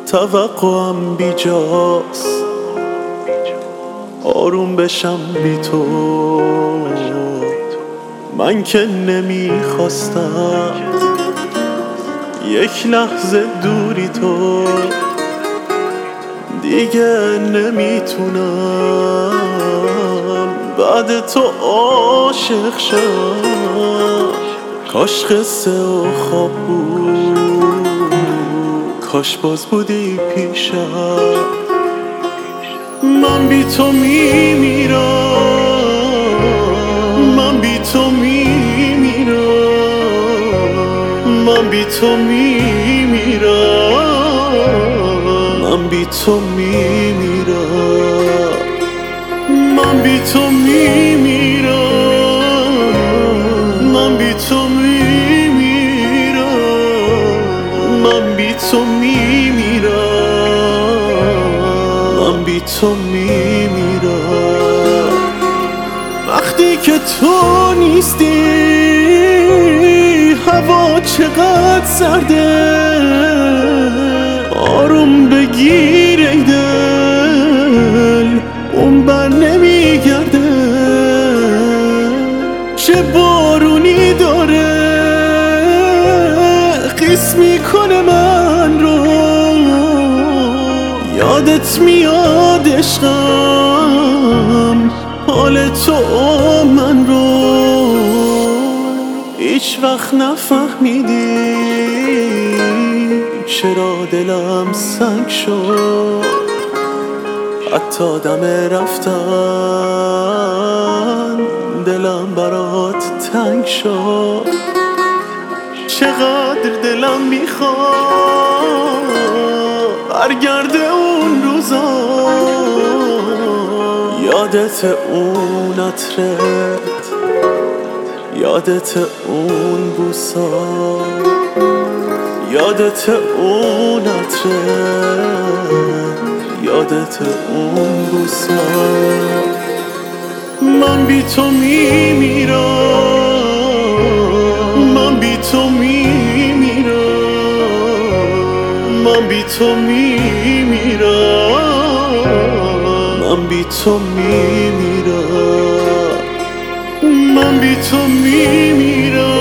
توقعم بیجاست، آروم بشم بی تو. من که نمیخواستم یک لحظه دوری تو، دیگه نمیتونم بعد تو عاشق شم. کاش قصه و خواب بود، کاش باز بودی پیشم. من بی تو میمیرم، من بی تو میمیرم، من بی تو میمیرم، من بی تو میمیرم، من بی تو میمیرم، من بی تو میمیرم، من بی تو میمیرم، من بی تو میمیرم. وقتی که تو نیستی هوا چقدر سرده، آروم بگیر ای دل، اون بر نمیگرده. چه بارونی داره خیس میکنه من رو، یادت میاد عشقم حال تو من رو. هیچ وقت نفهمیدی چرا دلم سنگ شد، حتی دم رفتن دلم برات تنگ شد. چقدر دلم میخواد برگرده اون روزا، یادت اون عطرت، یادت اون بوسا، یادت اون عطرت، یادت اون بوسا. من بی تو میمیرم، من بی تو میمیرم، من بی تو میمیرم، من بی تو میمیرم، من بی تو میمیرم،